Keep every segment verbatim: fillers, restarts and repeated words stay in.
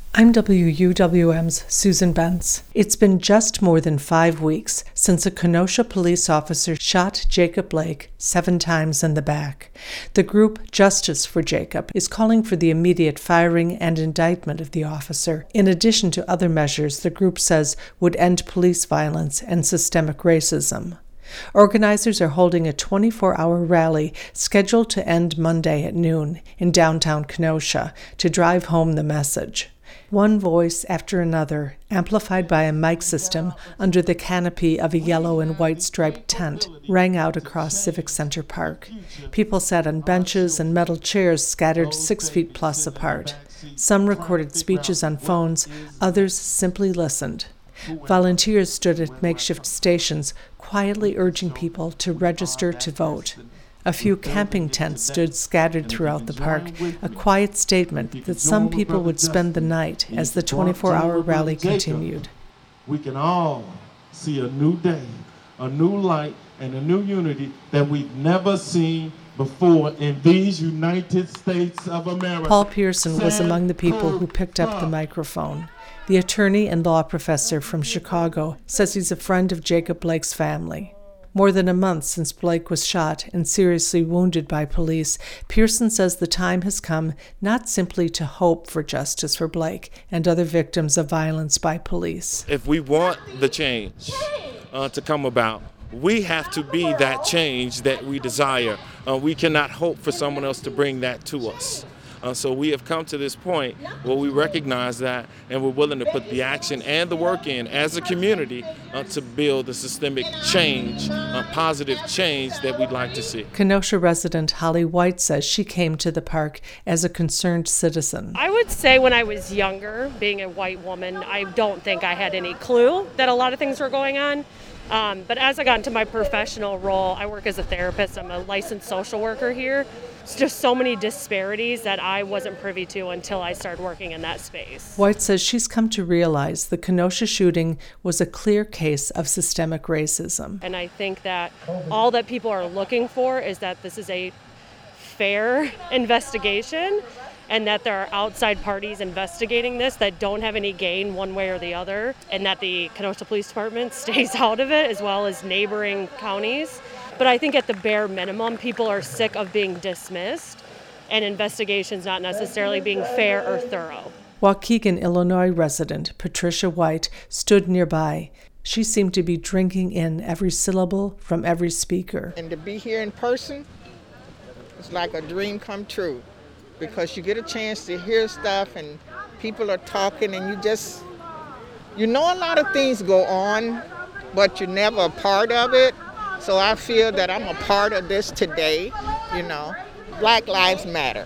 I'm W U W M's Susan Bentz. It's been just more than five weeks since a Kenosha police officer shot Jacob Blake seven times in the back. The group Justice for Jacob is calling for the immediate firing and indictment of the officer, in addition to other measures the group says would end police violence and systemic racism. Organizers are holding a twenty-four hour rally scheduled to end Monday at noon in downtown Kenosha to drive home the message. One voice after another, amplified by a mic system under the canopy of a yellow and white striped tent, rang out across Civic Center Park. People sat on benches and metal chairs scattered six feet plus apart. Some recorded speeches on phones, others simply listened. Volunteers stood at makeshift stations, quietly urging people to register to vote. A few camping tents stood scattered throughout the park, a quiet statement that some people would spend the night as the twenty-four hour rally continued. We can all see a new day, a new light, and a new unity that we've never seen before in these United States of America. Paul Pearson was among the people who picked up the microphone. The attorney and law professor from Chicago says he's a friend of Jacob Blake's family. More than a month since Blake was shot and seriously wounded by police, Pearson says the time has come not simply to hope for justice for Blake and other victims of violence by police. If we want the change uh, to come about, we have to be that change that we desire. Uh, we cannot hope for someone else to bring that to us. Uh, so we have come to this point where we recognize that, and we're willing to put the action and the work in as a community uh, to build the systemic change, uh, positive change that we'd like to see. Kenosha resident Holly White says she came to the park as a concerned citizen. I would say when I was younger, being a white woman, I don't think I had any clue that a lot of things were going on. Um, but as I got into my professional role, I work as a therapist. I'm a licensed social worker here. It's just so many disparities that I wasn't privy to until I started working in that space. White says she's come to realize the Kenosha shooting was a clear case of systemic racism. And I think that all that people are looking for is that this is a fair investigation, and that there are outside parties investigating this that don't have any gain one way or the other, and that the Kenosha Police Department stays out of it, as well as neighboring counties. But I think at the bare minimum, people are sick of being dismissed and investigations not necessarily being fair or thorough. Waukegan, Illinois resident Patricia White stood nearby. She seemed to be drinking in every syllable from every speaker. And to be here in person, it's like a dream come true, because you get a chance to hear stuff and people are talking and you just, you know a lot of things go on, but you're never a part of it. So I feel that I'm a part of this today, you know. Black Lives Matter.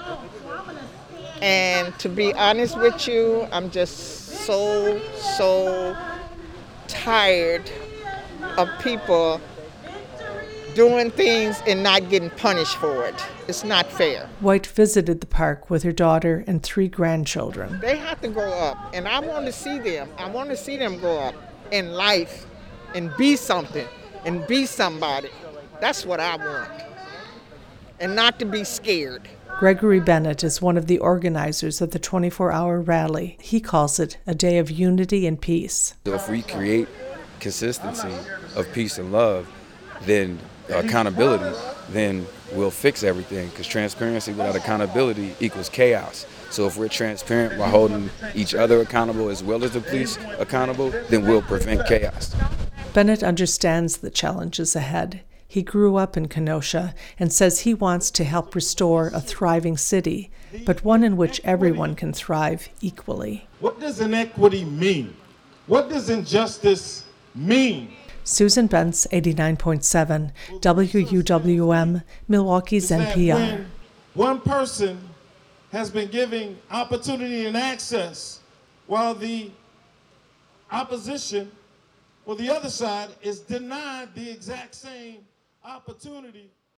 And to be honest with you, I'm just so, so tired of people doing things and not getting punished for it. It's not fair. White visited the park with her daughter and three grandchildren. They have to grow up, and I want to see them. I want to see them grow up in life and be something and be somebody. That's what I want. And not to be scared. Gregory Bennett is one of the organizers of the twenty-four hour rally. He calls it a day of unity and peace. So if we create consistency of peace and love, then accountability, then we'll fix everything, because transparency without accountability equals chaos. So if we're transparent while holding each other accountable as well as the police accountable, then we'll prevent chaos. Bennett understands the challenges ahead. He grew up in Kenosha and says he wants to help restore a thriving city, but one in which everyone can thrive equally. What does inequity mean? What does injustice mean? Susan Bentz, eighty-nine point seven, W U W M, Milwaukee's N P R. When one person has been given opportunity and access, while the opposition or the other side is denied the exact same opportunity